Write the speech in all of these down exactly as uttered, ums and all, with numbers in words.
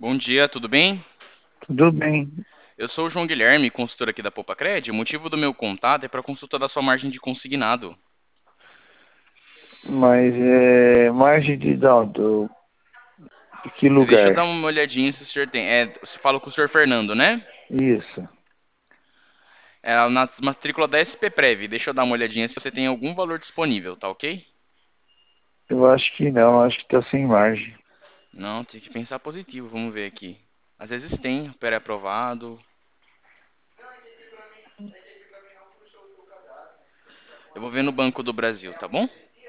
Bom dia, tudo bem? Tudo bem, Eu sou o João Guilherme, consultor aqui da Popacred. O motivo do meu contato é para consulta da sua margem de consignado. mas é margem de não, do, de que Deixa eu dar lugar? uma olhadinha se o senhor tem. É, você fala com o senhor Fernando, né? Isso. É na matrícula da S P Prev. Deixa eu dar uma olhadinha se você tem algum valor disponível, tá ok? Eu acho que não, acho que tá sem margem. Não, tem que pensar positivo, vamos ver aqui. Às vezes tem, pré-aprovado. Eu vou ver no Banco do Brasil, tá bom?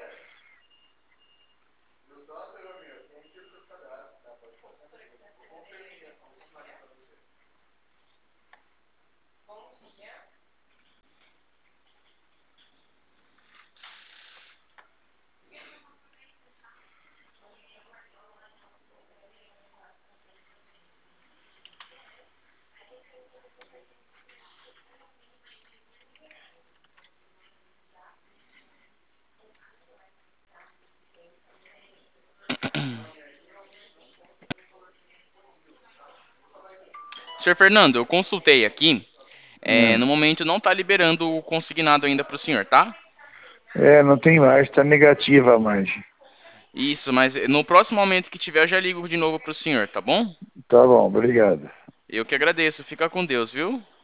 senhor Fernando, eu consultei aqui. É, Hum. no momento não está liberando o consignado ainda para o senhor, tá? É, não tem margem, tá negativa a margem. Isso, mas no próximo momento que tiver, eu já ligo de novo pro senhor, tá bom? Tá bom, obrigado. Eu que agradeço. Fica com Deus, viu?